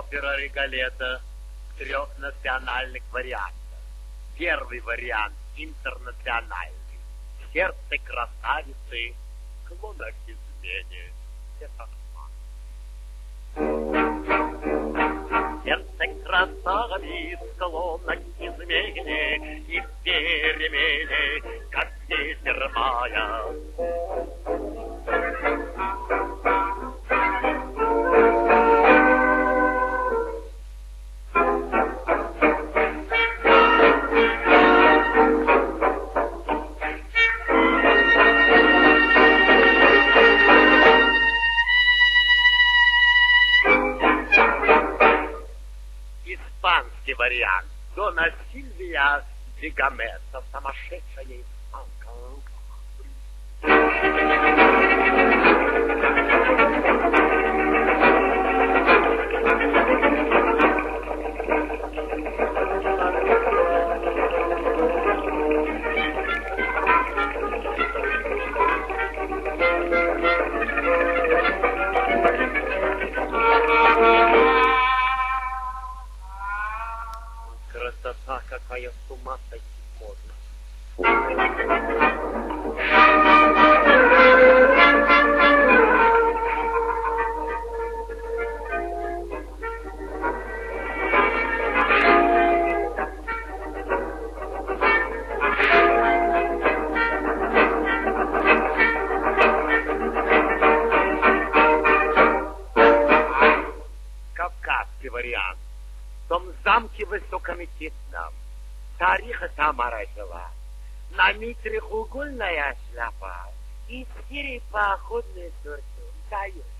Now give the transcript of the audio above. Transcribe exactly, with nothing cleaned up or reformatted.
Опера Риголетто в трех национальных вариантах. Первый вариант интернациональный. Сердце красавицы, склонна к измене. Сердце красавиц, склонна к измене и перемене, как ветер мая. Испанский вариант. Дона Сильвия Дигамесса, сумасшедшая испанка. Красота, какая, с ума сойти можно. Кавказский вариант. В том замке высокомитетном цариха Тамара жила. На митре треугольная шляпа и серый походный сюртук. Дает.